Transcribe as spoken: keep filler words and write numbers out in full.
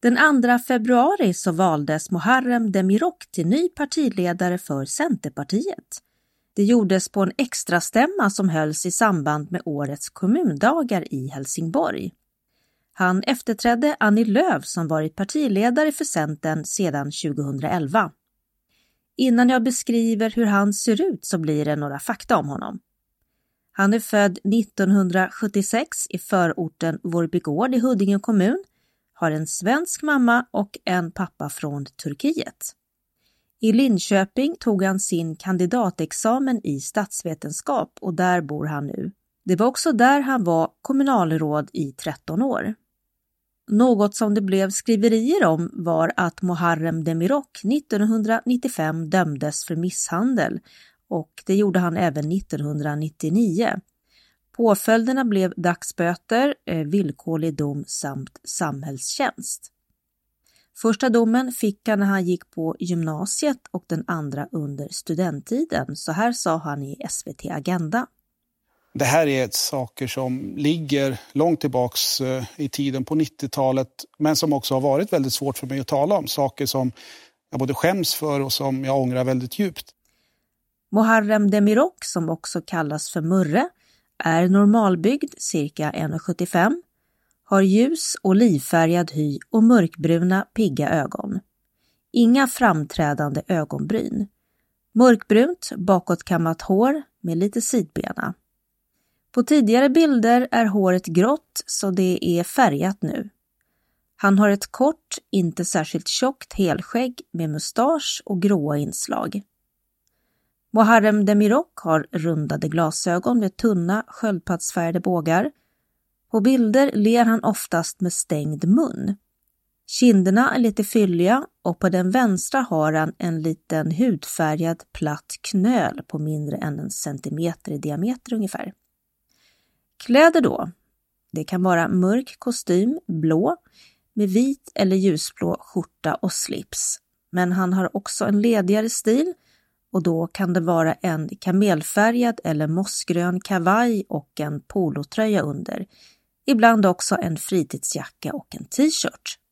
Den andra februari så valdes Muharrem Demirok till ny partiledare för Centerpartiet. Det gjordes på en extra stämma som hölls i samband med årets kommundagar i Helsingborg. Han efterträdde Annie Lööf som varit partiledare för Centern sedan tjugohundraelva. Innan jag beskriver hur han ser ut så blir det några fakta om honom. Han är född nittonhundrasjuttiosex i förorten Vårbygård i Huddinge kommun, har en svensk mamma och en pappa från Turkiet. I Linköping tog han sin kandidatexamen i statsvetenskap och där bor han nu. Det var också där han var kommunalråd i tretton år. Något som det blev skriverier om var att Muharrem Demirok nittonhundranittiofem dömdes för misshandel och det gjorde han även nittonhundranittionio. Påföljderna blev dagsböter, villkorlig dom samt samhällstjänst. Första domen fick han när han gick på gymnasiet och den andra under studenttiden. Så här sa han i S V T Agenda. Det här är saker som ligger långt tillbaks i tiden på nittiotalet men som också har varit väldigt svårt för mig att tala om. Saker som jag både skäms för och som jag ångrar väldigt djupt. Muharrem Demirok, som också kallas för Murre, är normalbyggd, cirka en komma sjuttiofem, har ljus olivfärgad hy och mörkbruna pigga ögon. Inga framträdande ögonbryn. Mörkbrunt, bakåtkammat hår med lite sidbena. På tidigare bilder är håret grått så det är färgat nu. Han har ett kort, inte särskilt tjockt helskägg med mustasch och gråa inslag. Muharrem Demirok har rundade glasögon med tunna sköldpaddsfärgade bågar. På bilder ler han oftast med stängd mun. Kinderna är lite fylliga och på den vänstra har han en liten hudfärgad platt knöl på mindre än en centimeter i diameter ungefär. Kläder då? Det kan vara mörk kostym, blå, med vit eller ljusblå skjorta och slips. Men han har också en ledigare stil och då kan det vara en kamelfärgad eller mossgrön kavaj och en polotröja under. Ibland också en fritidsjacka och en t-shirt.